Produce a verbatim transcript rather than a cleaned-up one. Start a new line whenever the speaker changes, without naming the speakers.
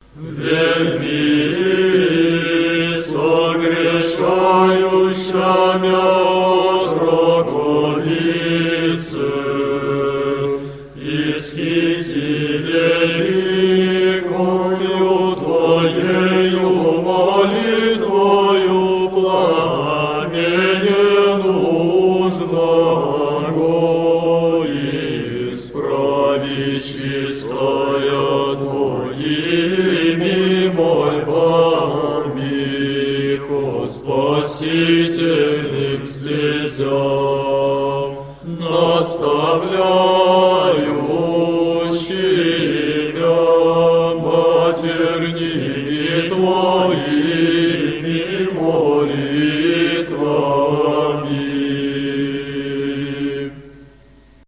Вельми согрешающими от роговицы, исхитили иконью Твоею молитвою пламени нужного, исправи чистая Твоими мольбами, о спасительных стезях.